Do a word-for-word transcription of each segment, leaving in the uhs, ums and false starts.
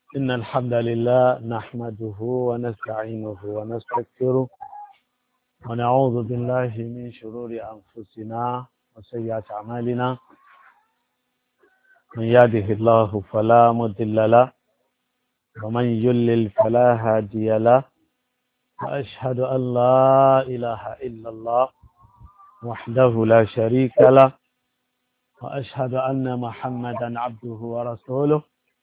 إن الحمد لله نحمده ونستعينه ونستغفره ونعوذ بالله من شرور أنفسنا وسيئات أعمالنا. من يهده الله فلا مضل له ومن يضلل فلا هادي له. وأشهد أن لا إله إلا الله وحده لا شريك له وأشهد أن محمدا عبده ورسوله.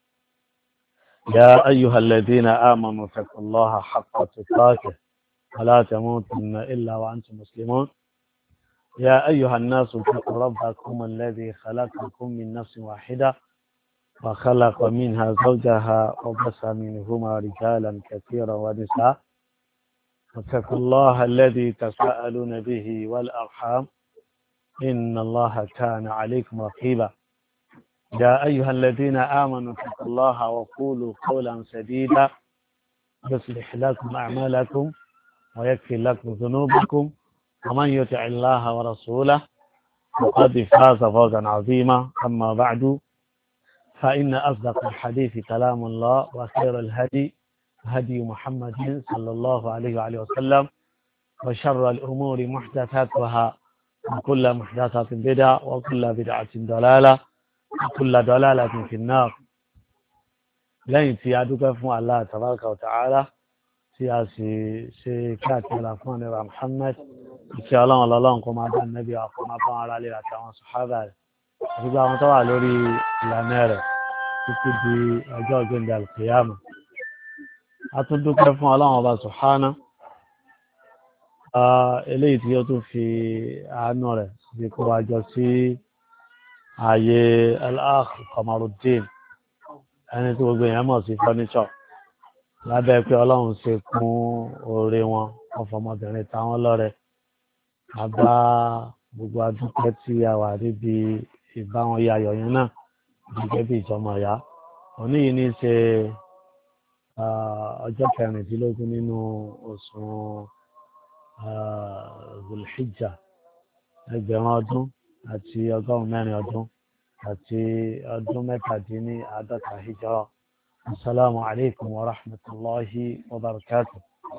يا أيها الذين آمنوا اتقوا الله حق تقاته ولا تموتن إلا وأنتم مسلمون. يا أيها الناس اتقوا ربكم الذي خلقكم من نفس واحدة وخلق منها زوجها وبث منهما رجالا كثيرا ونساء. واتقوا الله الذي تساءلون به والأرحام إن الله كان عليكم رقيبا. يا أيها الذين آمنوا اتقوا الله وقولوا قولا سديدا يصلح لكم أعمالكم ويكفر لكم ذنوبكم ومن يطع الله ورسوله فقد فاز فوزا عظيما. أما بعد فإن أصدق الحديث كلام الله وخير الهدي هدي محمد صلى الله عليه وآله وسلم وشر الأمور محدثاتها وكل محدثة بدعة وكل بدعة ضلالة وكل ضلالة في النار. لين تيادوك فún الله تبارك وتعالى سياسي سي كاتب فún محمد إن شاء الله الله كما بان النبي وكما بان على عليه àtàwọn صحابة gbogbo àwọn tó wà lórí ìlànà rẹ̀ títí di ọjọ́ ọ̀gbìn al-qiyamah. A tún dúpẹ́ fún Ọlọ́run Ọba subhanahu eléyìí tí ó tún fi àánú rẹ̀ bí kó wá jọ sí ààyè al-akh Kamaruddin ẹni tí gbogbo èèyàn mọ̀ sí fọ́níṣọ̀ lábẹ́ pé Ọlọ́run ṣe kún oore wọn ọfọmọbìnrin táwọn lọ́rẹ. Àbá gbogbo adúpẹ́ tí a wà níbi ìbáwọn yayọ̀ yẹn náà gẹ́gẹ́ bí ìjọmọ̀ ọ̀yá. Òní yìí ní ṣe ọjọ́ kẹrìndínlógún nínú oṣù Zulhijja ẹgbẹ̀rún ọdún àti ọgọ́rùn-ún mẹ́rin ọdún àti ọdún mẹ́tàdínní àádọ́ta hijra. Assalamu alaikum wa rahmatullahi wa barakatuh.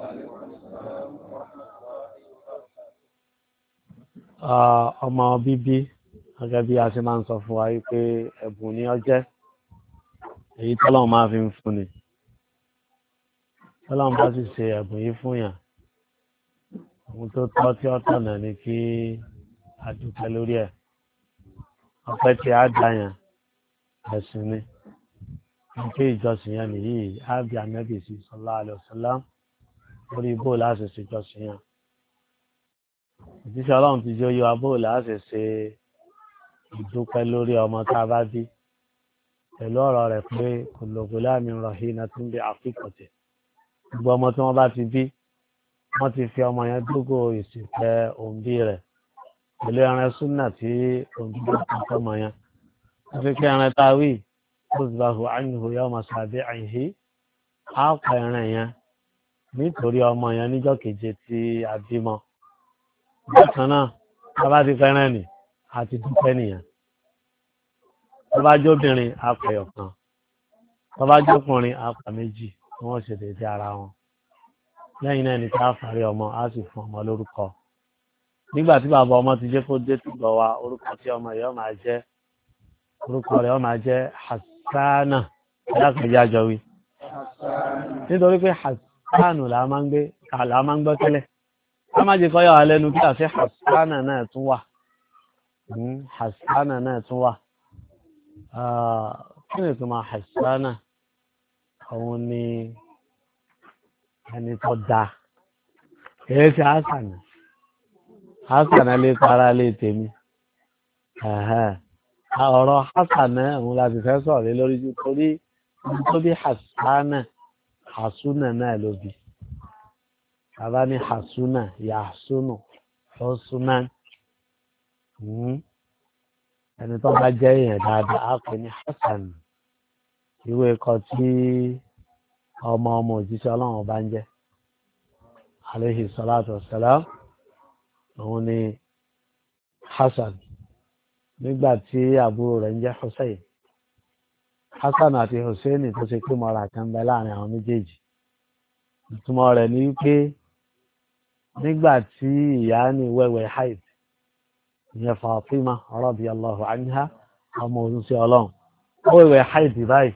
Ọmọ bíbí gẹ́gẹ́ bí a ṣe máa ń sọ fún wa wípé ẹ̀bùn ni ó jẹ́ èyí tọ́lọ́run máa fi ń fún ni. Tọ́lọ́run bá sì ṣe ẹ̀bùn yìí fún yàn, ohun tó tọ́ tí ó tọ̀nà ni kí a dúpẹ́ lórí ẹ̀. Ọpẹ́ tí a dá yàn ẹ̀sìn ni. Nígbà ìjọsìn yẹn nìyí á bí Ànábì sí sallallahu alaihi wasallam lórí bó láti ṣe ìjọsìn yẹn. Òjíṣẹ́ Ọlọ́run ti jẹ́ oyè wa bó láti ṣe ìdúpẹ́ lórí ọmọ tá a bá bí pẹ̀lú ọ̀rọ̀ rẹ̀ pé kullu ghulamin rahinatun bi aqiqatihi. Gbogbo ọmọ tí wọ́n bá ti bí wọ́n ti fi ọmọ yẹn dógò ìsìnkẹ́ òǹbí rẹ̀ pẹ̀lú ẹran súnà tí òǹbí bá ti tọ́mọ yẹn. Wọ́n fi kí ẹran táwí yuzbahu anhu yawma sabi'ihi á pa ẹran yẹn nítorí ọmọ yẹn níjọ́ keje tí a bímọ. Bákan náà tá bá ti fẹ́ràn nì àti dúpẹ́ nìyẹn. Tó bá jóbìnrin á pa ẹyọ̀kan, tó bá jókùnrin á pa méjì tí wọ́n ṣe dédé ara wọn. Lẹ́yìn náà ni ká fàárí ọmọ á sì fún ọmọ lórúkọ. Nígbà tí bàbá ọmọ ti jẹ́ kó dé tìgbọ̀ wa, orúkọ tí ọmọ yẹn máa jẹ́ orúkọ rẹ̀ ó máa jẹ́ Hassana. Lákàjá jọ wí. Nítorí pé Hassanu là máa ń gbé là máa ń gbọ́ tẹ́lẹ̀. Ká má jẹ́ kọ́yọ̀ alẹ́nu kí àṣẹ Hassana náà tún wà. Hassana náà tún wà. Kí ni ìtumọ̀ Hassana? Òun ni ẹni tó dáa. Kìí ṣe Hassana. Hassana lè para lè tèmi. Ọ̀rọ̀ Hassana òun láti fẹ́ sọ̀rọ̀ lórí jù torí tó bí Hassana, Hassuna náà ló bí. Bàbá ní Hassuna, Yahsunu, Hussunan. Ẹni tó bá jẹ́ èèyàn dáadáa á pè ní Hassan. Ìwé ẹ̀kọ́ tí ọmọ ọmọ òjíṣẹ́ Ọlọ́run bá ń jẹ́ alayhi salatu wassalam òun ni Hassan. Nígbà tí àbúrò rẹ̀ ń jẹ́ Hussein Hasan àti Hussein tó ṣe pé mọ́ra kan bẹ láàrin àwọn méjèèjì. Ìtumọ̀ rẹ̀ ni pé nígbà tí ìyá ní wẹ́wẹ́ haid ìyẹn Fatima radiyallahu anha ọmọ òun sí ọlọ́run ó wẹ́wẹ́ haid báyìí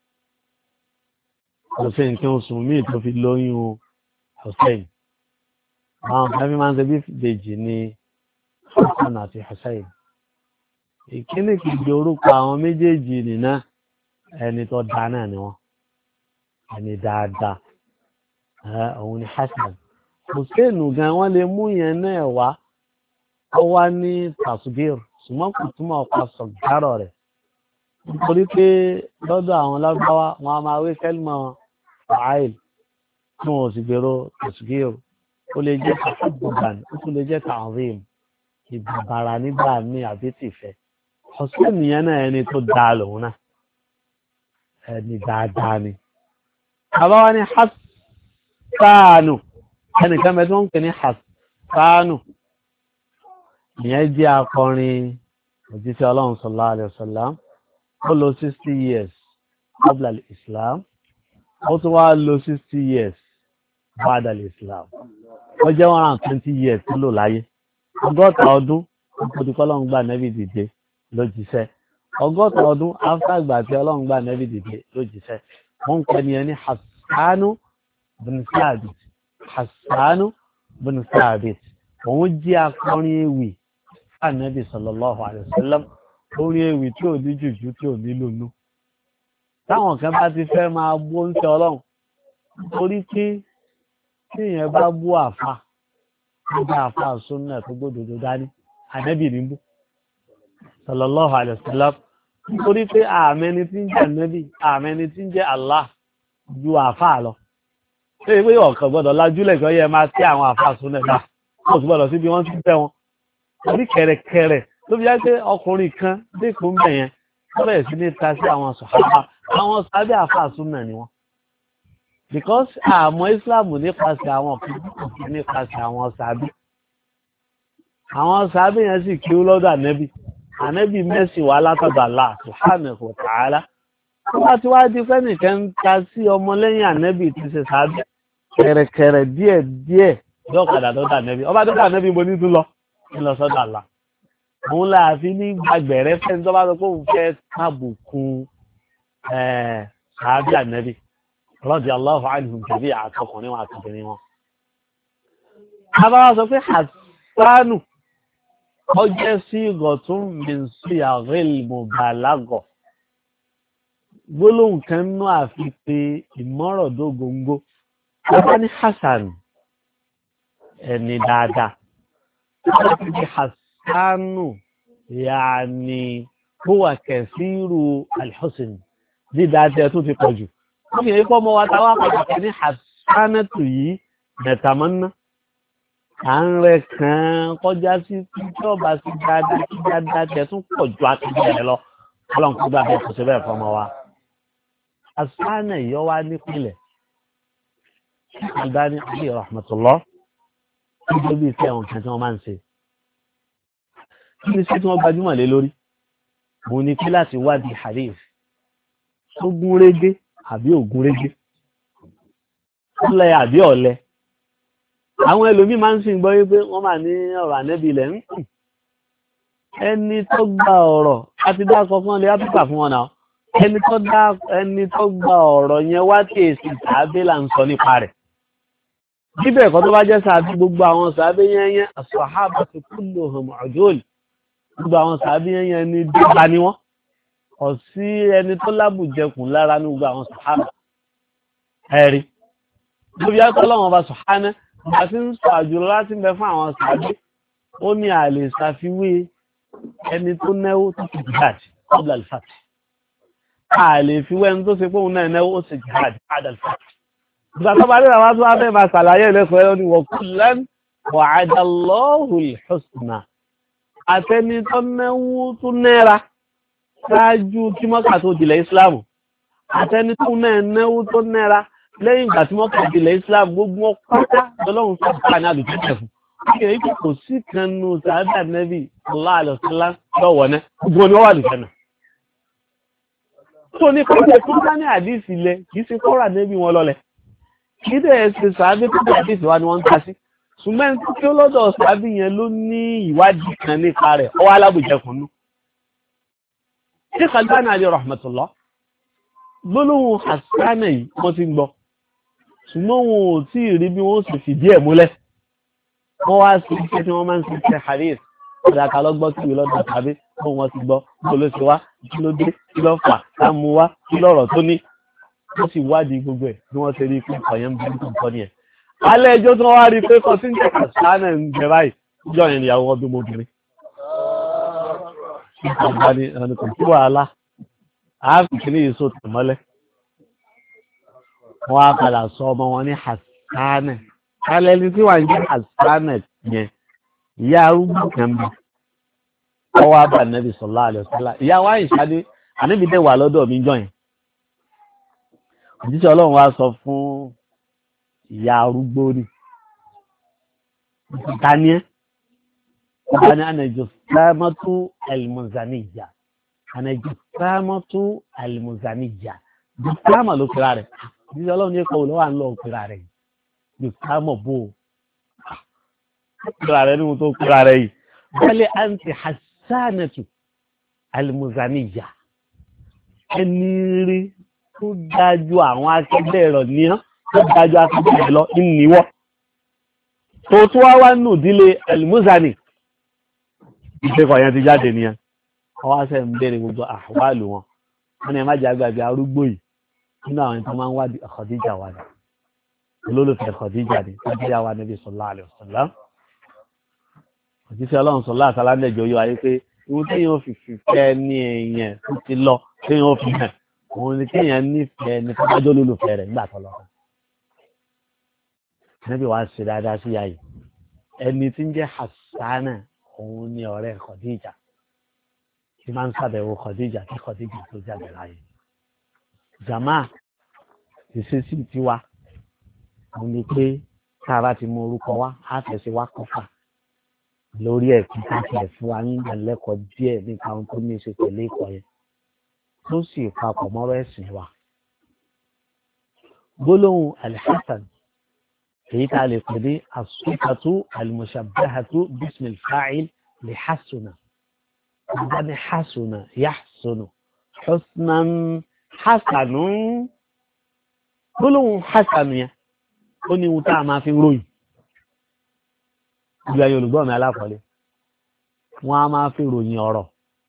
kò sí nǹkan oṣù míì tó fi lóyún Hussein. Àwọn kan fi máa ń ṣe bí ìbejì ní Hasan àti Hussein. Ìkíní kejì orúkọ àwọn méjèèjì nìna ẹni tó dáa náà ni wọ́n, ẹni dáadáa òun ni Hasan. Hussein gan wọ́n lè mú yẹn náà wá ó wá ní tasugir ṣùgbọ́n kò túmọ̀ ọ̀pá sọ̀gárọ̀ rẹ̀ nítorí pé lọ́dọ̀ àwọn lágbáwá wọn a máa wé kẹ́lìmọ̀ fa'il tí wọn ò sì gbèrò tasugir ó lè jẹ́ tàbùbàn ó tún lè jẹ́ ta'zim ìbàbàrà nígbà ní àbí tìfẹ́. Hussein yẹn náà ẹni tó dáa lòun náà ẹni dáadáa ni. Àbáwá ní Hassanu ẹnìkan mẹ́tí wọ́n ń pè ní Hassanu ìyẹn jẹ́ akọrin òjíṣẹ́ Ọlọ́run sallallahu alaihi wasallam ó lò sixty years qabla al-Islam ó tún wá lò sixty years ba'da al-Islam ó jẹ́ one hundred twenty years tó lò láyé ọgọ́ta ọdún ó ti kọ́ Ọlọ́run gbà nẹ́bì dìde ló jíṣẹ́ ọgọ́ta ọdún after ìgbà tí Ọlọ́run gbà nẹ́bì dìde ló jíṣẹ́ wọ́n ń pè ní ẹni Hassanu bin Thabit Hassanu bin Thabit òun jẹ́ akọrin ewì Ànábì sallallahu alaihi wasallam orin ewì tí ò ní jùjú tí ò ní lónú. Táwọn kan bá ti fẹ́ máa bú ń tẹ Ọlọ́run torí pé tí ìyẹn bá bú àfà nígbà àfà súnnà tó gbódòdó dání Ànábì ní bú sallallahu alaihi wasallam nítorí pé àmẹni tí ń jẹ́ Ànábì àmẹni tí ń jẹ́ Allah ju àfà lọ. Ṣé ìwé ọ̀kan gbọ́dọ̀ lájúlẹ̀ kan yẹ máa tí àwọn àfà súnnà dá ó sì gbọ́dọ̀ síbi wọ́n ti tẹ́ wọn orí kẹ̀rẹ̀kẹ̀rẹ̀ ló fi jẹ́ pé ọkùnrin kan dékùn bẹ̀ yẹn ó bẹ̀rẹ̀ sí ní ta sí àwọn sàhábà àwọn sábẹ́ àfà súnnà ni wọ́n because àmọ́ Islam nípasẹ̀ àwọn ọ̀pọ̀ nípasẹ̀ àwọn sàbí àwọn sàbí yẹn sì kí ó lọ́dọ̀ Ànábì Ànábì mẹ́sì wà látọ̀dọ̀ Allah subhanahu wa ta'ala wọ́n ti wá di fẹ́nìkan ń ta sí ọmọ lẹ́yìn Ànábì tí ṣe sàbí kẹ̀rẹ̀kẹ̀rẹ̀ díẹ̀ díẹ̀ lọ́kadà lọ́dọ̀ Ànábì ọba tó dà Ànábì mo ní tún lọ ní lọ sọ́dọ̀ Allah òun láàfin ní gbàgbẹ̀rẹ́ fẹ́ni tó bá sọ pé òun fẹ́ kábùkún sàábì Ànábì radiyallahu anhum tàbí àtọkùnrin wọn àtọkùnrin wọn. Abáwá sọ pé Hassanu ọjẹ́ sí ìgọ̀tún min siyaghil mubalagha gbólóhùn kan nú àfi pé ìmọ̀rọ̀dógóngó ọba ní Hasan ẹni dáadáa ọba ní Hassanu yàní huwa kathiru al-husn dídáadẹ́ tó ti pọ̀jù wọ́n fi ẹ̀kọ́ mọ́ wa táwà pàtàkì ní Hassanatu yìí mẹ̀tàmọ́ná à ń rẹ̀ kàn kọjá sí tíjọba sí dáadáa kí dáadáa tẹ̀ tún pọ̀ ju akẹ́kẹ́ rẹ̀ lọ ọlọ́run kó gbà bẹ́ẹ̀ kò sí bẹ́ẹ̀ fọmọ wa. Hassanu yọ wá nípìnlẹ̀ Albani alayhi rahmatullah nígbà bí iṣẹ́ àwọn kan tí wọ́n máa ń ṣe kí ni iṣẹ́ tí wọ́n gbajúmọ̀ lé lórí mo ní kí láti wádìí hadith tó gún régé àbí ògún régé ọlẹ àbí ọ̀lẹ àwọn ẹlòmí máa ń sìn gbọ́ wípé wọ́n máa ní ọ̀rọ̀ Ànábì ilẹ̀ ń kù ẹni tó gba ọ̀rọ̀ àti dákọ fún ọlẹ́ áfíríkà fún wọn náà ẹni tó dá ẹni tó gba ọ̀rọ̀ yẹn wá tí èsì tàbí là ń sọ nípa rẹ̀ bíbẹ̀ ẹ̀kọ́ tó bá jẹ́ sàbí gbogbo àwọn sàbí yẹn yẹn as-sahabatu kulluhum udul gbogbo àwọn sàbí yẹn yẹn ní dọ́gba ni wọ́n ọ̀sí ẹni tó lábùjẹkùn lára ní gbogbo àwọn sàhábà ẹ̀rí lóbi yàtọ̀ Ọlọ́run ọba sọ̀hánẹ́ àti ń sọ àjùlọ láti bẹ fún àwọn sàábé ó ní àlè ṣàfiwé ẹni tó náwó tó ti jihad qabla al-fath àlè fiwé ẹni tó ṣe pé òun náà náwó ó sì jihad ba'da al-fath ìgbà tó bá rí àwọn tó wá fẹ́ máa ṣàlàyé ẹlẹ́kọ̀ọ́ ẹni wa kullan wa'ada Allahu al-husna àtẹni tó náwó tó náírà ṣáájú kí mọ́kà tó dìlẹ̀ ìsìláàmù àtẹni tó náà náwó tó náírà lẹ́yìn ìgbà tí mọ́kà dìlẹ̀ ìsìláàmù gbogbo ọpátá lọ́lọ́run sọ́kà ní àdùkẹ́kẹ́ fún kíkẹ́ ikú kò sí kan nù sàádà nẹ́bì sallallahu alaihi wasallam lọ́wọ́ náà gbogbo ni wọ́n wà lùkẹ́ náà tó ní kọ́kẹ́ tó bá ní àdìsí lẹ kì í ṣe kọ́ra débi wọn lọlẹ̀ kì í dẹ̀ ṣe sàábí tó bá àdìsí wa ni wọ́n ń ta sí ṣùgbọ́n tí ó lọ́dọ̀ sàábí yẹn ló ní ìwádìí kan nípa rẹ̀ ọwọ́ alábùjẹkùn nú. ṣé kàlùbánà àlè rahmatullah gbólóhùn hasana yìí wọ́n ti ń gbọ́ ṣùgbọ́n wọn ò tí ì rí bí wọ́n sì fìdí ẹ̀ múlẹ̀ wọ́n wá sí iṣẹ́ tí wọ́n máa ń ṣe ṣe hadith ọ̀dà kan lọ́gbọ́ sí ìwé lọ́dọ̀ tàbí fún wọn ti gbọ́ bó ló ṣe wá kí ló dé kí ló fà ká mú wá kí lọ́rọ̀ tó ní wọ́n sì wádìí gbogbo ẹ̀ bí wọ́n ṣe rí pé ọ̀yẹ́ ń bí nǹkan ní ẹ̀. alẹ́ ẹjọ́ tí wọ́n wá rí pé kọ́ sí ń jẹ́ hasana ń jẹ báyìí ìjọ yẹn ìyàwó wọn bí mo bìnrin. ìgbàni kò sí wàhálà àáfi kìíní yìí sóòtù mọ́lẹ̀ wọ́n á padà sọ ọmọ wọn ní hasana alẹ́ ní tí wàá ń jẹ́ hasana yẹn ìyá arúgbó kan bí ọwọ́ àbá nẹ́bí sallallahu alaihi wasallam ìyá wa ìṣáde àníbi dẹ̀ wà lọ́dọ̀ mi jọ yẹn òjíṣẹ́ ọlọ́run wá sọ fún ìyá arúgbó rí ìtàníẹ́ ọba ní anẹjọ sámọ́tú ẹlmùzàníjà anẹjọ sámọ́tú ẹlmùzàníjà bí sámọ̀ ló pera rẹ̀ òjíṣẹ́ ọlọ́run ní ẹ̀kọ́ olówó à ń lọ pera rẹ̀ bí sámọ̀ bó pera rẹ̀ níwọ̀n tó pera rẹ̀ yìí bẹ́lẹ̀ àǹtí hassanatu ẹlmùzàníjà ẹni rí tó dájú àwọn akẹgbẹ́ rẹ̀ ní án tó dájú akẹgbẹ́ rẹ̀ lọ ìníwọ́ tó tó wá wá nù dílé ẹlmùzàní ìfẹ́kọ̀ yẹn ti jáde nìyẹn wọ́n wá sẹ́ ń bèèrè gbogbo àwálù wọn wọ́n ni ẹ má jẹ́ àgbàgbé arúgbó yìí nínú àwọn tó máa ń wádìí Khadija wà ní olólùfẹ́ Khadija ní tó jẹ́ àwa Nabi sallallahu alaihi wasallam òjíṣẹ́ ọlọ́run sallallahu alaihi wasallam lẹ́jọ́ yóò wáyé pé ìwọ́n tí yóò fi fìfẹ́ ní èèyàn tó ti lọ tí yóò fi hàn òun ni kéèyàn nífẹ̀ẹ́ ní tọ́jọ́ olólùfẹ́ rẹ̀ nígbà tó lọ níbi wàá ṣe dáadáa sí yáyì ẹni tí ń jẹ́ Hassana òun ni ọ̀rẹ́ Khadija tí máa ń ṣàbẹ̀wò Khadija tí Khadija tó jáde láyé jama ìṣesí tiwa mo ní pé tá a bá ti mú orúkọ wa á fẹsẹ̀ wá kọfà lórí ẹ̀ kí ká tiẹ̀ fún wa ní ìdánilẹ́kọ̀ọ́ díẹ̀ nípa ohun tó ní í ṣe pẹ̀lú ìkọ̀ yẹn tó sì papọ̀ mọ́rọ̀ ẹ̀sìn wa gbólóhùn alhassan èyí tá a lè pè ní asúkàtú almushabbahatu bismil fa'il li hasuna ọba ní hasuna yahsunu husnan hasanun gbólóhùn hasanu yẹn ó ní ohun tá a máa fi ròyìn ìgbà yẹn olùgbọ́ mi alákọ̀ọ́lé wọ́n á máa fi ròyìn ọ̀rọ̀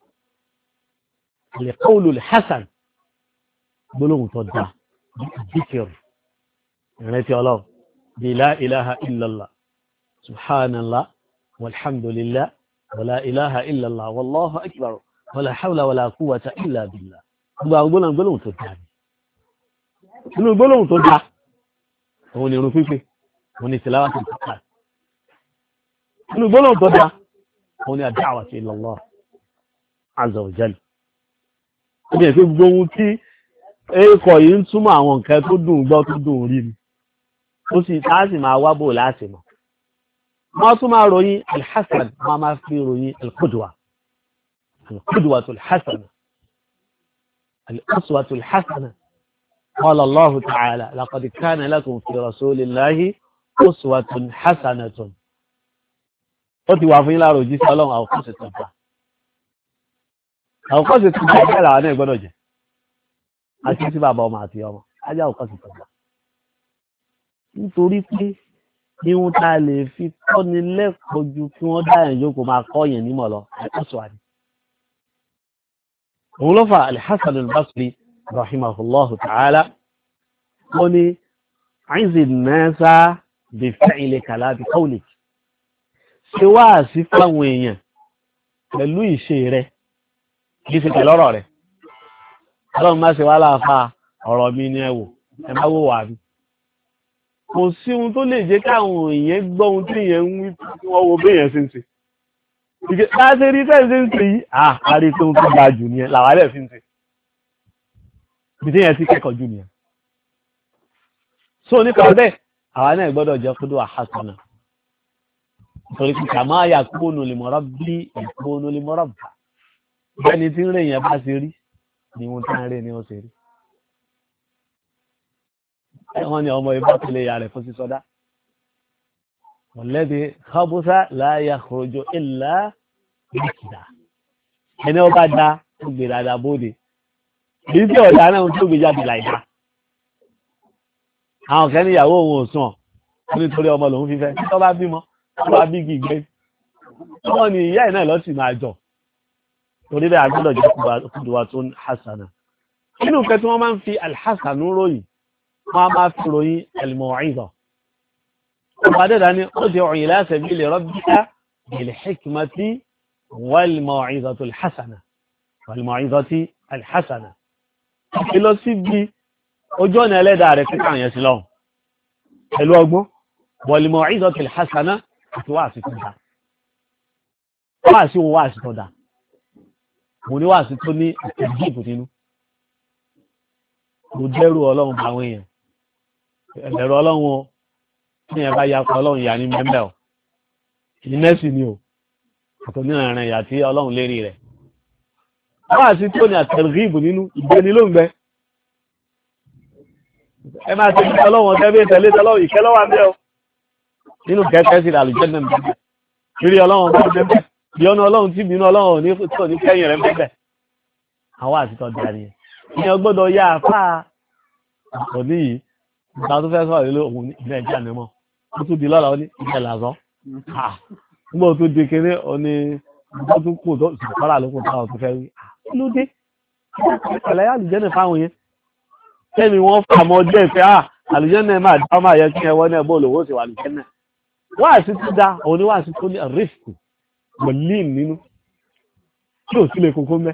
al-qawlu al-hasan gbólóhùn tó dáa díkìrì ìrètí ọlọ́run bí la ilaha illallah subhanallah walhamdulillah wala ilaha illallah wallahu akbar wala hawla wala quwwata illa billah gbogbo àwọn gbólóhùn gbólóhùn tó dáa nínú gbólóhùn tó dáa òun ni irun pípé òun ni tìláwà tó dáa nínú gbólóhùn tó dáa òun ni ad-da'watu ila Allah azza wa jalla ó bí ẹ̀ pé gbogbo ohun tí ẹ̀kọ́ yìí ń túmọ̀ àwọn nǹkan tó dùn gbọ́ tó dùn rí ni ó sì táàsì máa wá bò láti mọ̀ wọ́n tún máa ròyìn alhassan wọ́n máa fi ròyìn alqudwa alqudwatul hasana al-uswatul hasana qala Allahu ta'ala laqad kana lakum fi rasulillahi uswatun hasanatun ó ti wà fún yín láàrò òjíṣẹ́ ọlọ́run àwòkọ́sì tó gbà àwòkọ́sì tó gbà bẹ́ẹ̀ làwọn náà gbọ́dọ̀ jẹ́ àti sí bàbá ọmọ àti ọmọ ajá àwòkọ́sì tó gbà nítorí pé ihun tá a lè fi kọ́ni lẹ́kọ̀ọ́ ju kí wọ́n dá ẹ̀yìn yòókù máa kọ́ yẹn nímọ̀ lọ àìkọ́sọ̀ àdì. òun ló fà al-Hasan al-Basri rahimahullahu ta'ala ó ní àìsí nẹ́ẹ̀sà bí fi'lika la bi qawlik ṣe wá sí fáwọn èèyàn pẹ̀lú ìṣe rẹ̀ kì í ṣe pẹ̀lú ọ̀rọ̀ rẹ̀ ọlọ́run má ṣe wá láàfà ọ̀rọ̀ mi ní ẹ̀wò ẹ má wò wà mí kò sí ohun tó lè jẹ́ káwọn èèyàn gbọ́ ohun tí èèyàn ń wí tí wọ́n wo béèyàn ṣe ń ṣe ìgbé láti rí tẹ́ẹ̀ ṣe ń ṣe yìí à á rí pé ohun tó ga jù nìyẹn làwọn alẹ́ fi ń ṣe ibi tí èèyàn ti kẹ́kọ̀ọ́ jù nìyẹn so nípa bẹ́ẹ̀ àwa náà gbọ́dọ̀ jẹ́ kúndùn àhásánà nítorí pé kàmá yakunu li murabbi yakunu li murabba bẹ́ẹ̀ni tí ń rìn yẹn bá ṣe rí ni wọ́n tán rí ní ọ̀sẹ̀ rí wọ́n ní ọmọ ibá tẹ̀lé ìyá rẹ̀ fún sí sọ́dá walladhi khabutha la yakhruju illa bikda ẹni ọba dá ó gbé dáadáa bóde èyí tí ọ̀dá náà tó gbé jáde láìdá àwọn kan ní ìyàwó òun ò sùn ọ̀ nítorí ọmọ lòun fífẹ́ tó bá bímọ tó bá bí gígbé wọ́n ní ìyá ẹ̀ náà lọ sì máa jọ torí bẹ́ẹ̀ àgbọ́dọ̀ jẹ́ kúdùwà tó hasana nínú nǹkan tí wọ́n máa ń fi alhassanu ròyìn wọ́n máa fi ròyìn al-maw'idha ọba dẹ́dà ní ó di ila sabili rabbika bil hikmati wal maw'izati al-hasana wal maw'izati al-hasana ìlọ sí bí ojú ọ̀nà ẹlẹ́dà rẹ̀ kíkà yẹn sí lọ́hùn pẹ̀lú ọgbọ́n wal maw'izati al-hasana àti wáàsí tó dá wáàsí wọn wáàsí tó dá mo ní wáàsí tó ní ìdíbò nínú mo dẹ́rù ọlọ́run bá àwọn èèyàn ẹ̀bẹ̀rù ọlọ́run o ní ẹ̀bá yapọ̀ ọlọ́run ìyá ní mẹ́mẹ́ ọ̀ ìnẹ́sì ni o àtọ̀ ní ẹ̀rìn ìyà tí ọlọ́run lérí rẹ̀ wáàsí tó ní àtẹ̀rìbù nínú ìgbéni ló ń gbẹ ẹ máa tẹ̀lé ọlọ́run tẹ́bí tẹ̀lé tọ́lọ́run ìkẹ́ lọ́wọ́ abẹ́ ọ nínú kẹ́kẹ́ sí àlùjẹ́ náà mẹ́mẹ́ rírí ọlọ́run bá mẹ́mẹ́ ìyọ́nú ọlọ́run tí bínú ọlọ́run ní tó ní kẹ́yìn rẹ̀ mẹ́mẹ́ àwọn àtìtọ́ darí ẹ̀ ìyẹn gbọ́dọ̀ yá àfá òní yìí ìgbà tó fẹ́ sọ̀rọ̀ ilé òun ilẹ̀ ìjà nímọ̀ ó tún di lọ́la ó ní ilẹ̀ làzọ́ nígbà tó di kéré ó ní ìgbà tó kù tó sọ̀rọ̀ àlókù táwọn tó fẹ́ rí ló dé ìpàlẹ̀ àlùjẹ́nì fáwọn yẹn tẹ́mi wọ́n fà mọ́ díẹ̀ pé àlùjẹ́nì máa dá máa yẹ kí ẹwọ́ náà bóòlù owó sì wà àlùjẹ́nì wáàsí tó dá òní wáàsí tó ní rìsíkù mọ̀líìn nínú tí ò sí lè kókó mẹ́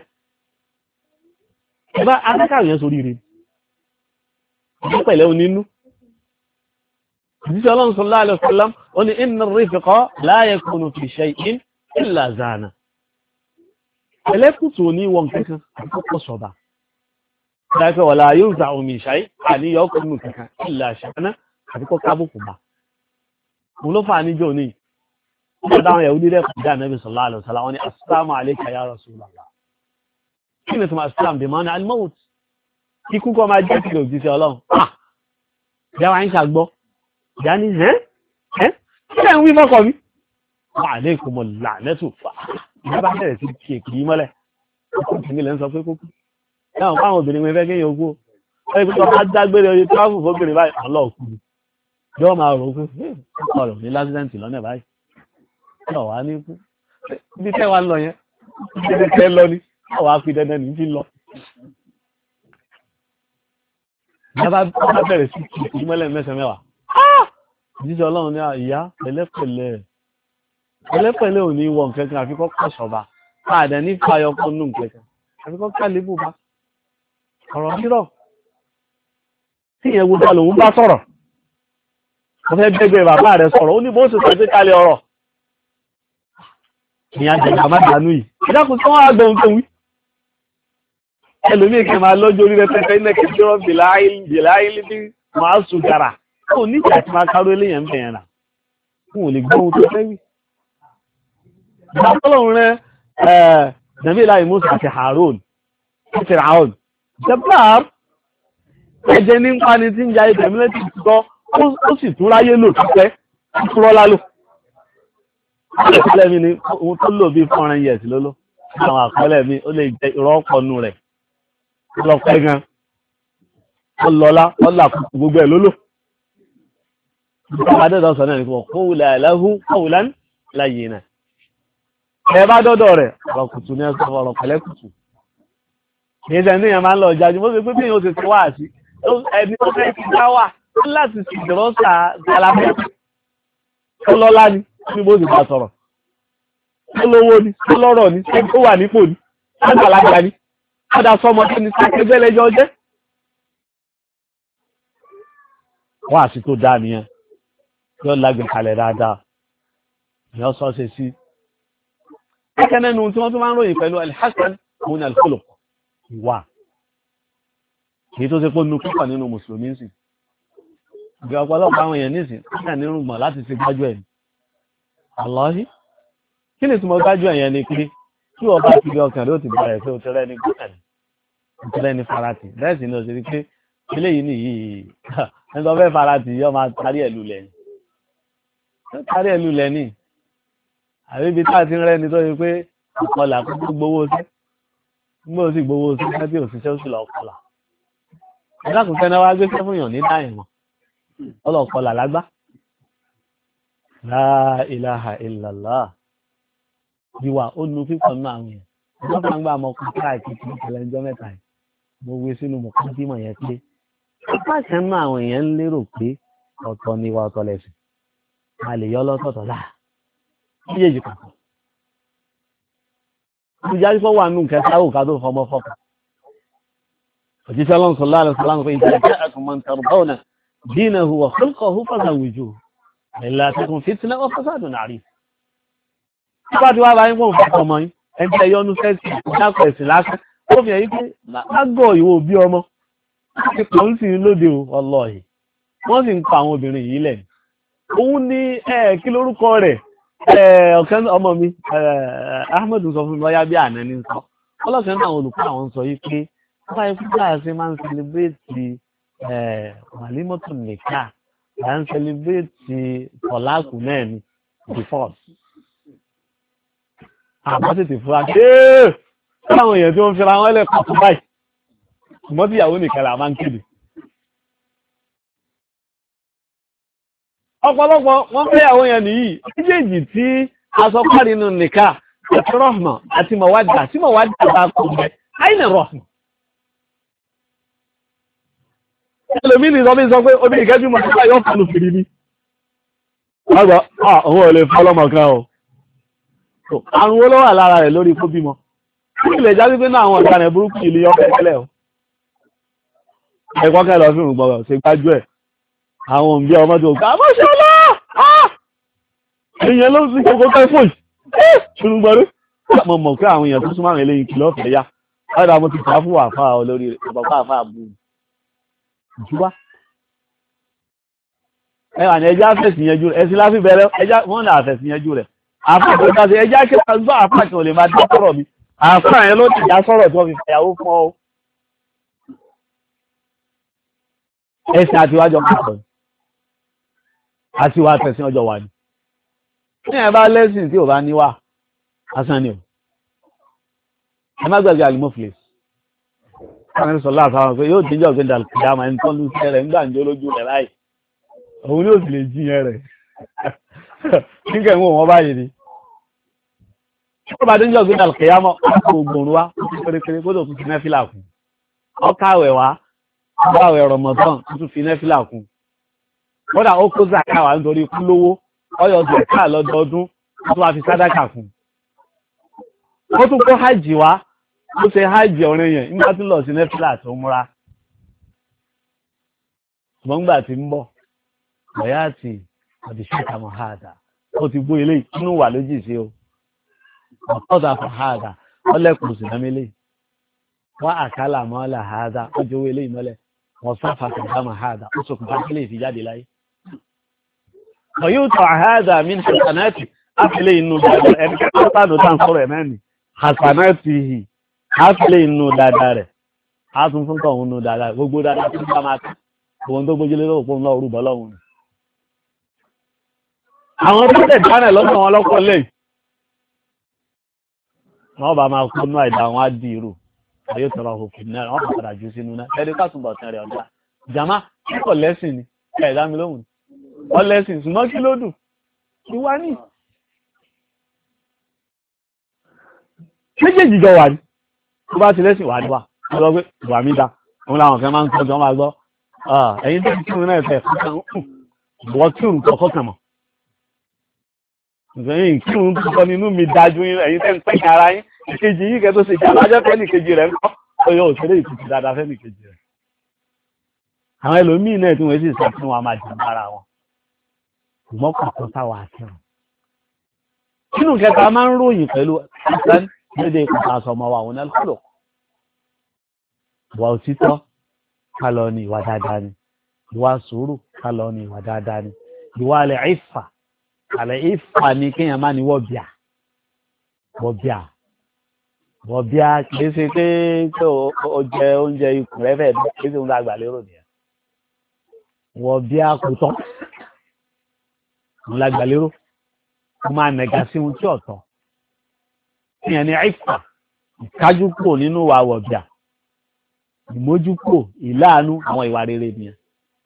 ẹ̀bá akẹ́kọ̀ọ́ yẹn sórí rẹ̀ ní pẹ̀lẹ́ onínú ìdíṣẹ́ ọlọ́run sallallahu alaihi wasallam ó ní inna ar-rifqa la yakunu fi shay'in illa zana ẹlẹ́kùtù ní wọn kankan àkọ́kọ́ sọba dákẹ́ wala yunza'u min shay'in àníyàn ọkùnrin kankan illa sha'na àtikọ́ kábùkù bá mo ló fà níjọ́ ní ọdáwọn yahudi rẹ̀ kọjá Nabi sallallahu alaihi wasallam ní assalamu alayka ya Rasulullah kí ni tó máa islam bí mọ́ni al-maut kíkú kọ́ máa jẹ́ kìlò jíṣẹ́ ọlọ́run ah jáwá ń ṣàgbọ́ ìyá ní ẹ́ ẹ́ kí ẹ̀ ń wí fọ́kọ̀ mi wà ní ìkòmọ̀ lànẹ́tù fà ìyá bá bẹ̀rẹ̀ sí kí èkì mọ́lẹ̀ ọkọ̀ kìíní lẹ́ ń sọ pé kókú dáhùn fáwọn obìnrin mi fẹ́ kéèyàn ogún ó yẹ kó bá dágbére oye tíráfù fóbìnrin báyìí ọlọ́ọ̀kú yóò máa rò pé ọkọ̀ rẹ̀ ní lásìdẹ́ǹtì lọ́nà báyìí ọ̀ wá ní kú ibi tẹ́ wa ń lọ yẹn ibi tẹ́ lọ ni ọ̀ wá fi dandan ní ti lọ. Ìjọba bá bẹ̀rẹ̀ sí kí mọ́lẹ̀ mẹ́sàn mẹ́wàá. Jíjọ ọlọ́run ní ìyá pẹ̀lẹ́pẹ̀lẹ́ pẹ̀lẹ́pẹ̀lẹ́ ò ní wọ nǹkankan àfikọ́ kọ̀ṣọ̀ba káàdẹ̀ ní fàyọkọ́ nù nǹkankan àfikọ́ kálíbù bá ọ̀rọ̀ kírọ̀ tí ìyẹn gbogbo lòun bá sọ̀rọ̀ mo fẹ́ gbẹ́gbẹ́ bàbá rẹ̀ sọ̀rọ̀ ó ní bó sì sọ́jú kálẹ̀ ọ̀rọ̀ ìyẹn àjẹ̀gbà má dànù yìí ìdákùn tí wọ́n á gbọ́n tó wí ẹlòmíì kí máa lọ́jọ́ orí rẹpẹtẹ iná kí tí wọ́n bìláìlì bí máa sùn gara ó ní ìjà tí máa káró eléyàn ń bẹ̀yẹn rà fún òní gbọ́ ohun tó fẹ́ wí. ìgbàtọ́lọ́run rẹ nàbí láì Musa àti Harun àti Raun jabbar ẹ̀jẹ̀ ní pani tí ń ja ibẹ̀ mílẹ̀ tí ti gbọ́ ó sì tún ráyé lò pípẹ́ fúrọ́ lálò. àkọọ́lẹ̀ mi ni ohun tó lò bí fọ́nrin yẹ̀ sí lóló àwọn àkọọ́lẹ̀ mi ó lè jẹ ìrọ́pọ̀nù rẹ̀ lọ́pẹ́ gan ọlọ́lá ọlá gbogbo ẹ̀ lólò adẹ́dọ̀ sọ náà nìkan qawla lahu qawlan layyina ẹ bá dọ́dọ̀ rẹ̀ ọ̀rọ̀ kùtù ní ẹsẹ̀ ọ̀rọ̀ pẹ̀lẹ́ kùtù ní ẹsẹ̀ ní ẹ̀ máa ń lọ jáde mọ́ sí pé bí yóò ṣe ti wá àti ẹni tó fẹ́ ti dá wà láti sì dọ́sà galamẹ́ tó lọ́lá ni ní bó ti bá sọ̀rọ̀ tó lówó ni tó lọ́rọ̀ ni tó wà nípò ni àgbàlagbà ni Ọdá sọmọ tí ní sákẹgbẹ́ lẹ́jọ́ jẹ́. Wọ́n àti tó dá nìyẹn, yóò lágbẹ̀ kalẹ̀ dáadáa, yóò sọ ṣe sí. Ẹkẹ́ nẹ́nu tí wọ́n tún máa ń ròyìn pẹ̀lú al-hasan òun al-khuluq ìwà. Èyí tó ṣe pé nínú púpọ̀ nínú Mùsùlùmí sì. Ìgbà ọ̀pọ̀lọpọ̀ àwọn èèyàn nísìn, ó nínú gbọ̀n láti ṣe gbájú ẹ̀. Àlọ́hí, kí ni tí mo gbájú ẹ̀yẹn ni pé kí wọ́n bá ti gbé ọkàn ló ti bẹ̀rẹ̀ pé ó ti rẹ́ ní gbọ́nà ìtọ́lẹ̀ ní farati bẹ́ẹ̀ sì ni òṣèré pé eléyìí nìyí ẹni tó fẹ́ farati yọ máa tarí ẹ̀lú lẹ́ni tarí ẹ̀lú lẹ́ni àbí ibi tá a ti ń rẹ́ni tó yẹ pé ọ̀kọlà kó tó gbowó sí gbé ó sì gbowó sí láti òṣìṣẹ́ ó sì lọ ọ̀kọlà ẹ̀dá kò fẹ́ náà wá gbé sẹ́fún yàn ní dáhìn wọn ọlọ́ọ̀kọlà lágbá la ilaha illallah ìwà ó nu pípọ̀ nínú àwọn èèyàn wọ́n máa ń gbà mọ́ kún káàkiri ìpínlẹ̀ ẹjọ́ mẹ́ta yìí mo wé sínú mọ̀ kún bímọ yẹn pé apáṣẹ nínú àwọn èèyàn ń lérò pé ọ̀tọ̀ ni ìwà ọ̀tọ̀ lẹ̀sìn a lè yọ lọ́tọ̀ọ̀tọ̀ láà méjèèjì kọ̀ọ̀kan ó jáde fọ́ wà nù kẹta ó ká tó fọmọ fọ́kà òjíṣẹ́ lọ́n sọ̀lá àlọ́ sọ̀lá pé ìtàjẹ́ àkùnmọ̀ntàrù báwọn dínà hùwà fúlkọ̀ hù fàzàwìjù ẹ̀là àtẹkùn fìtínà ó fásádùn àrí nípa tí wàá bá yín pọ̀ fún ọmọ yín ẹni tẹ́ yọnu sẹ́sì ìdákọ̀ ẹ̀sìn lásán ó fi hàn yí pé lágọ̀ ìwò òbí ọmọ ti pọ̀ ń sì lóde ọlọ́ọ̀hìn wọ́n sì ń pa àwọn obìnrin yìí lẹ̀ òun ní kí lórúkọ rẹ̀ ọ̀kan ọmọ mi Ahmed sọ fún mi lọ́yà bí àná ní sọ ọlọ́kan náà olùkọ́ àwọn sọ yìí pé wọ́n báyìí fún kíláàsì máa ń sẹlẹ̀bírẹ́tì wàlímọ́tò nìkà là ń sẹlẹ̀bírẹ́tì tọ̀láàkù náà ní the fourth àbá tètè fura pé káwọn èèyàn tí wọ́n fi ra wọn lẹ́kọ̀ọ́ tó báyìí ṣùgbọ́n tí ìyàwó nìkan là máa ń kéde. ọ̀pọ̀lọpọ̀ wọ́n fẹ́ ìyàwó yẹn nìyí méjèèjì tí aṣọ parí nù nìka àti rọ́ọ̀mà àti mọ̀wádà tí mọ̀wádà bá kò bẹ́ àìnà rọ́ọ̀mà. ẹlòmí ni sọmí sọ pé omi ìkẹ́jú mọ̀ nípa yóò fọlù fìrí ni. wọ́n gbọ́ àwọn ò lè fọ́ ọlọ́mọ kan o. àrùn wo ló wà lára rẹ̀ lórí kó bímọ. kí ilẹ̀ jáde pé náà àwọn ọ̀gá rẹ̀ burúkú ìlú yọ kẹ́kẹ́lẹ́ o. ẹ̀kọ́ kẹ́ lọ fíìmù gbọ́dọ̀ ṣe gbájú ẹ̀. àwọn òǹbí ọmọ tó gbà mọ́ ṣe ọlá èèyàn ló sì kókó kẹ́ fún ìṣúnú gbọ́rí. mo mọ̀ pé àwọn èèyàn tó súnmọ́ àwọn eléyìí kìlọ̀ fẹ́ yá. ọ̀dà mo ti fà á fún àfà olórí rẹ̀ bàbá àfà bù ìjúbá. ẹwà ní ẹjá fẹ̀sì yẹjú rẹ̀ ẹsìn láti bẹ̀rẹ̀ ẹjá wọ́n ní àfẹ̀sì yẹjú rẹ̀ àfẹ́sì ìdáṣe ẹjá kí wọ́n gbọ́ àfà kan lè máa dá sọ̀rọ̀ mi àfà yẹn ló ti dá sọ̀rọ̀ tí wọ́n fi fẹ̀yàwó fún ọ. ẹsìn àti wájọ máa sọ àti wá tẹ̀sìn ọjọ́ wà ní. ní ẹ̀ bá lẹ́sìn tí ò bá níwà asán ni o. ẹ má gbàgbé àlùmọ́fìlẹ̀ káàkiri sọ láàtà wọn pé yóò díjọ́ pé dàlùkìdámà ẹni tó ń lú sí rẹ̀ ń gbàǹjọ́ lójú rẹ̀ láì òun ní òsì lè jíyàn rẹ̀ nígbà ìwọ̀n wọn báyìí ni ó bá díjọ́ pé dàlùkìdámà ọkọ̀ ògbòrún wá pérépéré kó tó tún fi nẹ́fìlà kù ọkàwẹ̀ wá ọkàwẹ̀ rọmọdán tó tún fi nẹ́fìlà kù kódà ó kó zaka wà nítorí kú lówó ọyọ zaka lọ́dọọdún ó tún wá fi sádàkà kù ó tún kó hajj wá ó ṣe hajj ọ̀rẹ́ yẹn nígbà tí lọ sí nẹ́fìlà tó múra ṣùgbọ́n gbà tí ń bọ̀ bọ̀yá àti ọ̀dìṣẹ́ ìtàmọ̀ hàdà ó ti gbó ilé inú wà lójì sí o ọ̀tọ́ta fún hàdà ọlẹ́kùn sí námílé wọ́n àkálà mọ́lá hàdà ó jówó ilé ìmọ́lẹ̀ wọ́n sáfà kìtàmọ̀ hàdà ó sọkùn kílé ìfi jáde láyé ọ̀yọ́ tọ̀ hàdà mí hasanati áfílẹ̀ inú dáadáa ẹni kẹ́kọ̀ọ́ tánù tán sọ̀rọ̀ ẹ̀ mẹ́ni hasanati yìí áfílẹ̀ inú dáadáa rẹ̀ á tún fún tọ̀hún inú dáadáa gbogbo dáadáa tó bá máa tán òun tó gbójúlé lọ́wọ́ fún lọ́wọ́ rúbọ lọ́wọ́ ni. àwọn tó tẹ̀ dáná lọ́sàn wọn lọ́kọ̀ lẹ́yìn wọ́n bá máa kó nú àìdá wọn á di irú ayé tọrọ òfin náà wọ́n padà jù sínú náà ẹni ká túnbọ̀ tán rẹ̀ ọ̀dà jàmá kíkọ̀ lẹ́sìn ni ẹ̀ dá mi lóhùn ọ lẹ́sìn ṣùgbọ́n kí ló dùn ìwà ní. méjèèjì jọ wà ní tó bá ti lẹ́sìn wà ní wà wọ́n lọ pé ìwà mi da òun làwọn kan máa ń tọ́jú wọn máa gbọ́ ẹ̀yin tó kí wọn náà fẹ́ fọ́kàn wọ́n kí òun kọ́ fọ́kàn mọ̀ ìgbẹ̀yìn kí òun kọ́ nínú mi dájú ẹ̀yin tẹ́ ń pẹ́ ní ara yín ìkejì yìí kẹ́ tó ṣe jà lájọ́ fẹ́ nìkejì rẹ̀ ń kọ́ oyè òṣèré ìkejì dáadáa fẹ́ nìkejì rẹ̀ àwọn ẹlòmíín náà tí wọ́n sì sọ fún wa máa jà mára wọn ṣùgbọ́n kọ̀ọ̀kan táwa àti wọn. nínú kẹta máa ń ròyìn pẹ̀lú ẹsẹ̀ lédè ìkọ̀tà àsọmọ wa òun náà kúrò ìwà òtítọ́ ká lọ ní ìwà dáadáa ni ìwà sùúrù ká lọ ní ìwà dáadáa ni ìwà alẹ́ ìfà alẹ́ ìfà ni kéèyàn má ní wọ́bìà wọ́bìà wọ́n bí a kìí ṣe pé ó jẹ oúnjẹ ikùn rẹ̀ fẹ́ẹ̀ kìí ṣe oúnjẹ àgbà lérò nìyẹn wọ́n bí a kò tán oúnjẹ àgbà lérò wọ́n máa nẹ̀gà sí ohun tí ọ̀tọ̀ ìyẹn ni àìsà ìkájú kúrò nínú wa wọ̀bìà ìmójú kúrò ìláàánú àwọn ìwà rere nìyẹn.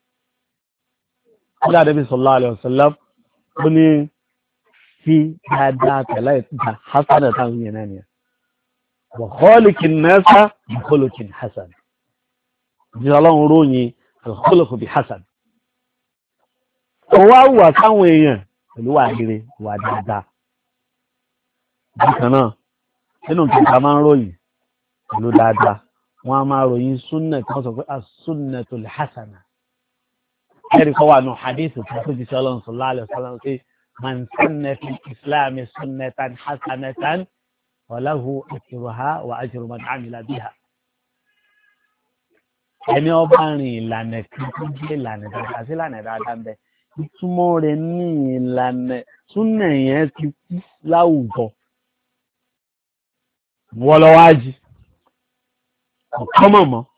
Ó dá Ànábì sallallahu alaihi wasallam ó ní fi dáadáa tẹ̀lé ìtìjà hasan táwọn yẹn náà nìyẹn. Wa khaliqin nasa bi khuluqin hasan. Ìjọba ọlọ́run ròyìn al-khuluq bi hasan. Ó wá wà sáwọn èèyàn pẹ̀lú wà rere wà dáadáa. Bákan náà, nínú kìkà máa ń ròyìn pẹ̀lú dáadáa. Wọ́n a máa ròyìn súnnà tí wọ́n sọ pé as-sunnatul hasana. Ẹ̀rí kọ́ wà nù hadithu tí ó jíṣẹ́ ọlọ́run sallallahu alaihi wasallam pé man sanna fil islami sunnatan hasanatan wa lahu ajruha wa ajru man amila biha. Ẹni ọba rìn ìlànà kí ó jẹ́ ìlànà dáadáa sí ìlànà dáadáa ń bẹ. Ìtumọ̀ rẹ̀ ní ìlànà súnnà yẹn ti kú láwùjọ. Wọ́n lọ wájú. Ọ̀kọ́mọ̀ mọ́.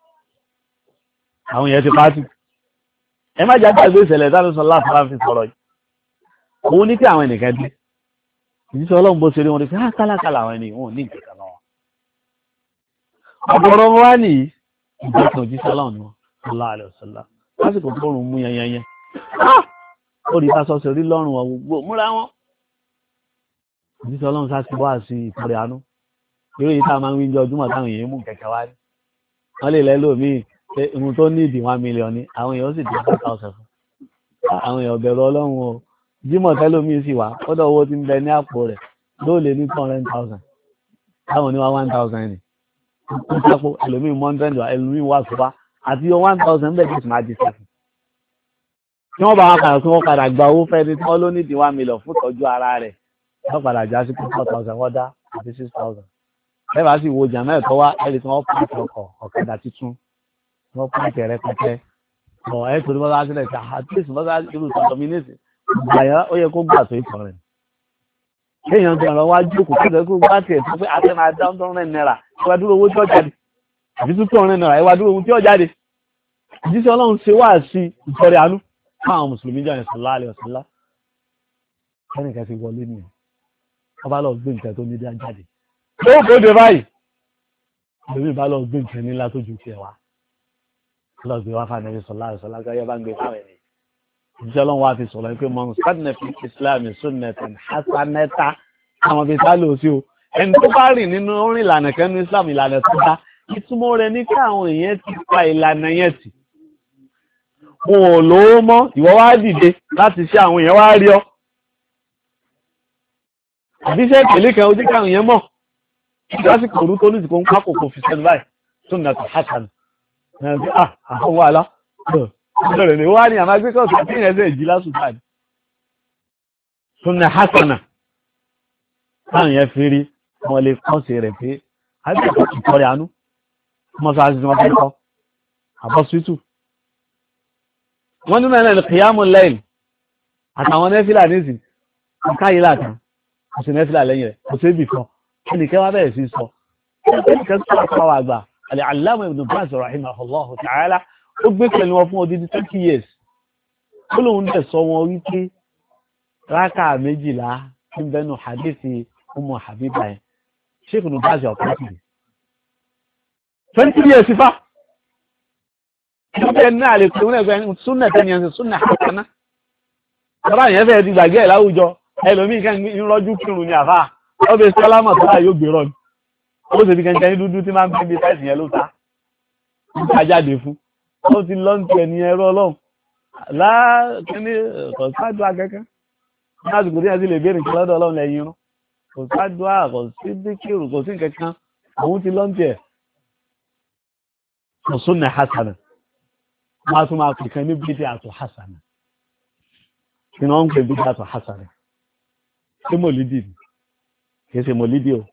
Àwọn èèyàn ti pàtì. Ẹ má jáde àgbé ìṣẹ̀lẹ̀ dáadọ́ sọ láàfàá fi sọ̀rọ̀ yìí. Òun ní kí àwọn ẹnìkan dé. Ìjíṣẹ́ ọlọ́run bó ṣe rí wọn rí pé á kálákàlà àwọn ènìyàn wọn ò ní ìgbẹ̀kan náà. Ọ̀pọ̀rọ̀ wọn wá nìyí. Ìjọsìn òjíṣẹ́ ọlọ́run ni wọn. Sallallahu alaihi wasallam. Lásìkò tó rùn mú yanyanyan. Ó rí bá sọ́sẹ̀ rí lọ́rùn wọn gbogbo múra wọn. Òjíṣẹ́ ọlọ́run sá sí wá sí ìtọrẹ àánú. Irú yìí tá a máa ń wí jọ ọdún táwọn èèyàn mú kẹ̀kẹ́ wá ní. Wọ́n lè lẹ́lò míì pé ohun tó ní ìdí one million ni àwọn èèyàn sì dín five thousand fún. Àwọn èèyàn bẹ̀rù ọlọ́run o. Jímọ̀ tẹ́lómi sì wá, kọ́dọ̀ owó ti ń bẹ ní àpò rẹ̀ ló lè ní two hundred thousand. Táwọn oníwá one thousand ni. Ó sápò ẹlòmíì one hundred ẹlòmíì wà sọ́wá àti yọ one thousand bẹ́ẹ̀ tí sì máa di seven. Tí wọ́n bá wọn kàrọ̀ kí wọ́n padà gba owó fẹ́ ni tí wọ́n ló ní ìdí one million fún ìtọ́jú ara rẹ̀. Wọ́n padà já sí four thousand wọ́n dá àti six thousand. Ẹbá sì wo jàmẹ́ ẹ̀tọ́ wá ẹ̀rì tí wọ́n pàtẹ ọkọ̀ ọ̀kadà títún wọ́n pàtẹ rẹpẹtẹ ọ̀ ẹ̀ tó ní bọ́lá sílẹ̀ tí àtìsí bọ́lá irú ìtọ́jọ́ mi nìsí àyà ó yẹ kó gbà tó ìtọ̀ rẹ̀ kéèyàn ti ọ̀rọ̀ wá jókòó kó tẹ́ kó gbá tiẹ̀ tó pé àti máa dá ọ̀dọ́ rẹ̀ náírà ìwà dúró owó tí ó jáde àbí tó tọ̀ rẹ̀ náírà ìwà dúró owó tí ó jáde ìjíṣẹ́ Ọlọ́run ṣe wá sí ìtọrẹ àánú fáwọn mùsùlùmí jẹ́ sallallahu alaihi wasallam ẹnìkan ti wọlé nìyẹn ọba lọ gbé nǹkan tó ní dá jáde ó bóde báyìí lórí bá lọ gbé nǹkan nílá tó ju tiẹ̀ wá lọ gbé wá fún Ànábì sallallahu alaihi wasallam gáyọ́ bá ń gbé fáwọn ẹni ìjíṣẹ́ Ọlọ́run wá fi sọ̀rọ̀ pé mọ̀ sádìnà fi islam sunnatan hasanata àwọn fi tá lò sí o ẹni tó bá rìn nínú orin ìlànà kan ní islam ìlànà tó dá ìtumọ̀ rẹ̀ ní kí àwọn èèyàn ti pa ìlànà yẹn tì wọn ò lówó mọ́ ìwọ wá dìde láti ṣe àwọn èèyàn wá rí ọ àbíṣẹ́ ìpèlé kan ojú káwọn èèyàn mọ̀ lásìkò orú tó ní ìsìnkú ń pápò kò fi sẹ́nu báyìí tó nà tó hassan àwọn wà lá ọ̀rẹ́ ni wá ní àmà gbé kọ́ọ̀tù tí ìrẹsẹ̀ ìjì lásùpá ní tó nà hassana táwọn yẹn fi rí wọn lè kọ́ sí rẹ̀ pé àbíkọ̀ ìkọrẹ àánú mọ́sáàsì tí wọ́n fẹ́ kọ́ àbọ̀ sítù wọ́n ní mẹ́rin ní kìyàmù lẹ́yìn àtàwọn nẹ́fìlà nísìn káyìí látàn kò sí nẹ́fìlà lẹ́yìn rẹ̀ kò sí ibì kan ẹnìkẹ́ wá bẹ̀rẹ̀ sí sọ ẹnìkẹ́ tó àpáwà àgbà al-Allama Ibn Baz rahimahullahu ta'ala ó gbé pẹ̀lú wọn fún odidi twenty years ó lóun dẹ̀ sọ wọn wípé rákà méjìlá tí ń bẹnu hadithi Ummu Habiba yẹn Sheikh Ibn Baz ọ̀pọ̀lọpọ̀ twenty years ifá ẹgbẹ́ ní àlè pé wọ́n ẹgbẹ́ súnà tẹ́ni ẹ̀sìn súnà hasana ọba yẹn fẹ́ẹ́ ti gbàgbé ẹ̀ láwùjọ ẹlòmíì kan ń rọ́jú kírun ní àfáà ọbẹ̀ sálámà tó láyé ó gbèrọ ní ó sì fi kẹjẹ ní dúdú tí máa ń bí táìsì yẹn ló ta ń ta jáde fún ó ti lọ́ntì ẹni ẹ̀rọ ọlọ́run láàkíní kò sáájú akẹ́kẹ́ láti kò tí a ti lè béèrè kí lọ́dọ̀ ọlọ́run lẹ́yìn irun kò sáájú à kò sí díkìrù kò sí kankan òun ti lọ́ntì ẹ̀ kò súnà hasana máa tún máa pèkàn ní bídí àtò hasana kí ni wọ́n ń pè bídí àtò hasana ṣé mòlídì ni kìí ṣe mọ̀lídìí o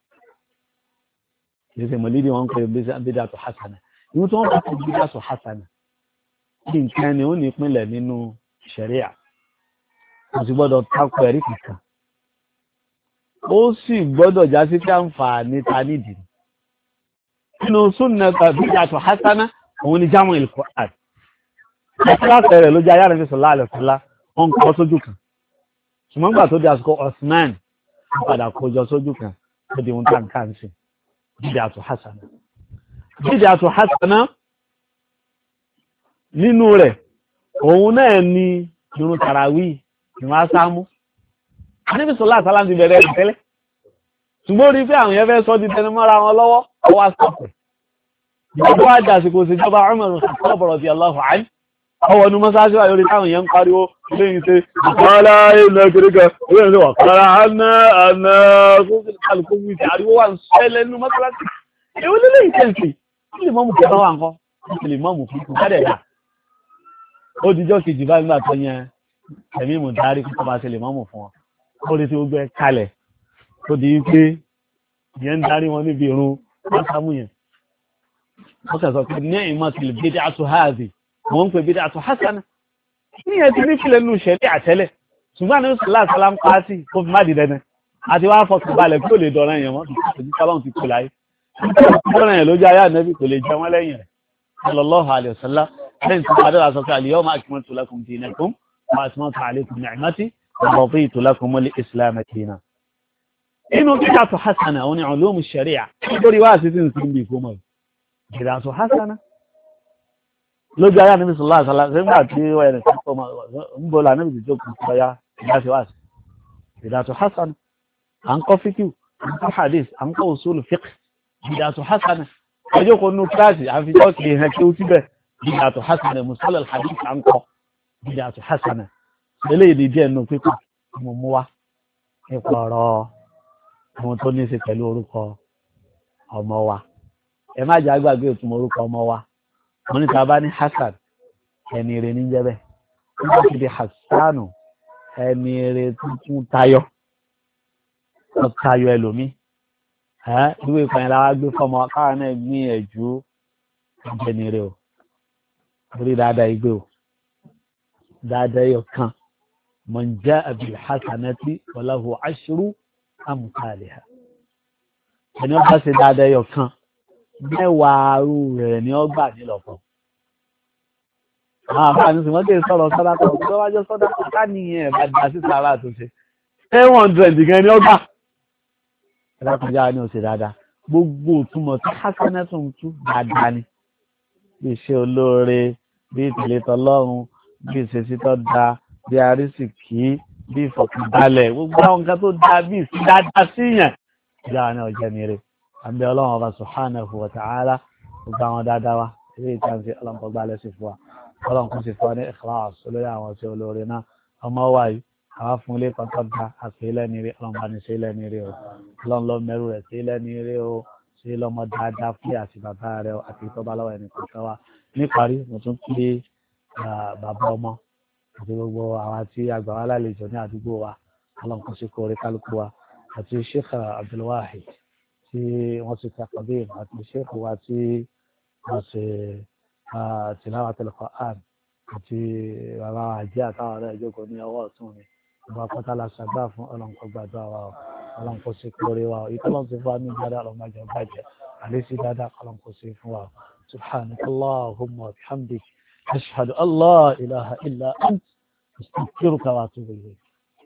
kìí ṣe mọ̀lídìí wọn kò bídàtù hasana ìwọ́n tí wọ́n bá ti bídàtù hasana kí nǹkan ni ó ní ìpínlẹ̀ nínú ṣẹ̀ríà kò sì gbọ́dọ̀ tako ẹ̀rí kankan ó sì gbọ́dọ̀ já sí pé àǹfààní ta nídìí nínú súnnà bid'atu hasana òun ni jámù al-Qur'an láti rẹ̀ ló jẹ́ ayára fi sallallahu alaihi wasallam wọn kọ́ sójú kan ṣùgbọ́n gbà tó di àsìkò Osman padà kójọ sójú kan tó di ohun tàǹkà ń sìn bid'atu hasana bid'atu hasana nínú rẹ̀ òun náà ni irun tàràwí ìwọ̀n asámú Ànábì sallallahu alaihi wasallam ti bẹ̀rẹ̀ ẹ̀ tẹ́lẹ̀ ṣùgbọ́n rí pé àwọn yẹn fẹ́ sọ di tẹnumọ́ra wọn lọ́wọ́ ọwọ́ sọ́pẹ̀ ìjọba àjàsìkò síjọba Umar Khattab radiyallahu anhu ọwọ́ ní mọ́sáájú wà lórí táwọn yẹn ń pariwo lẹ́yìn tí àkọ́lá ilẹ̀ kìríkà orílẹ̀ èdè wà kọ́lá àná àná kókò wíṣẹ́ àríwó wà ń sẹ́lẹ̀ nínú mọ́sálásí ewu lílé ìtẹ́ǹsì ilé mọ́mù kẹta wà nǹkan ilé mọ́mù fún kù kádẹ̀ dà ó dijọ́ kejì bá nígbà tó yẹn ẹ̀mí mú darí kó tó bá ṣe lè mọ́mù fún wọn ó rí tí ó gbẹ kalẹ̀ tó di pé yẹn ń darí wọn níbi irun pásámù yẹn ó kẹsọ̀ pé ní ìmọ̀ tìlẹ̀ bídí àtúháàzì wọ́n ń pè bid'atu hasana ní ẹ̀ tí ní fílẹ̀ nù ṣẹ̀rí àtẹ́lẹ̀ ṣùgbọ́n ní ṣùlá sálám pàtí kó fi má dìdẹ̀ ní àti wá fọ́kì balẹ̀ kí ó lè dọ̀rọ̀ èèyàn mọ́ ìtàkùn sábà ti kò láyé dọ̀rọ̀ èèyàn ló jẹ́ ayé ànẹ́bí kò lè jẹ wọ́n lẹ́yìn rẹ̀ sallallahu alaihi wasallam lẹ́yìn tí padà rà sọ pé al-yawma akmaltu lakum dinakum wa atmamtu alaykum ni'mati wa raditu lakum al-islam dinan. inú bid'atu hasana òun ni ulumu sharia lórí wá sí sí ń sin bí kó mọ̀ bid'atu hasana lójú ayá níbi sọ̀lá àṣàlá ṣẹ́gbà tí wọ́n ẹ̀rẹ̀ tí kọmọ ń bọ́lá níbi tí ó kùn sọ́yá ìdáṣíwáṣì ìdàtò hassan à ń kọ́ fíkíù à ń kọ́ hadith à ń kọ́ usul fiqh ìdàtò hassan ẹjọ́ kò nú kíláàsì à ń fi jọ́ kì í hàn kí ó síbẹ̀ ìdàtò hassan musal al-hadith à ń kọ́ ìdàtò hassan ilé ìdí díẹ̀ nù pípọ̀ mo mú wa nípa ọ̀rọ̀ ohun tó ní í ṣe pẹ̀lú orúkọ ọmọ wa ẹ má jẹ́ àgbàgbé ìtumọ̀ orúkọ ọmọ wa wọ́n ní tàbá ní Hassan ẹni rẹ̀ ní jẹ́bẹ̀ wọ́n ti di Hassanu ẹni rẹ̀ tuntun tayọ ọ tayọ ẹlòmí ìwé ìpàyẹ̀ láwá gbé fọmọ káà náà gbí ẹ̀jú ẹni rẹ̀ o orí dáadáa igbé o dáadáa yọ kan man jaa bil hasanati walahu ashru amthaliha ẹni wọ́n bá ṣe dáadáa yọ kan mẹ́wàá arú rẹ̀ ni ó gbà nílọ̀pọ̀. Àwọn àfáà ní ṣùgbọ́n kí n sọ̀rọ̀ sọ́dápọ̀ tó wájọ́ sọ́dápọ̀ ká ní ẹ̀ bá dá sí sàárà tó ṣe. seven hundred gan ni ó gbà. Ẹlẹ́kùnjá ni ó ṣe dáadáa. Gbogbo òtúmọ̀ tí Hásánẹ́tù ń tú dáadáa ni. Bí iṣẹ́ olóore, bí ìtìlẹ̀ tọlọ́run, bí ìṣesí tó da, bí arísìkí, bí ìfọ̀kànbalẹ̀, gbogbo àwọn nǹkan tó da bí ìsí dáadáa síyàn. Ìjà ni ọ̀jẹ̀ mi rè. Àbí ọlọ́run ọba subhanahu wa ta'ala gbogbo àwọn dáadáa wa ilé ìtànsí ọlọ́run kó gbálẹ̀ sí fún wa ọlọ́run kó sì fún wa ní ikhlas olórí àwọn tí olórí náà ọmọ wa yìí àwọn fún ilé kan tó da àti ilẹ̀ ní rí ọlọ́run bá ní sí ilẹ̀ ní rí o ọlọ́run lọ mẹ́rù rẹ̀ sí ilẹ̀ ní rí o sí lọ́mọ dáadáa fún àti bàbá rẹ̀ àti tó bá lọ́wọ́ ẹnì kankan wa níparí mo tún kí bàbá ọmọ àti gbogbo àwọn tí àgbà wa lálejò ní àdúgbò wa ọlọ́run kó sì kó orí kálukú wa àti Sheikh Abdulwahid tí wọ́n ti tàkọ̀bí àti ṣéèkù wa tí wọ́n ṣe tilawatul Qur'an àti bàbá àjẹ́ àtàwọn ọ̀rẹ́ ìjókòó ní ọwọ́ ọ̀tún mi ọba pátálà ṣàgbà fún ọlọ́nkọ gbàdúrà wa ọlọ́nkọ sí kórè wa ìtọ́lọ́n ti fún wa ní ìgbàdá ọlọ́mọdé bàjẹ́ àlésì dáadáa ọlọ́nkọ sí fún wa subhanaka Allahumma wa bihamdik ashhadu an la ilaha illa ant astaghfiruka wa atubu ilayk.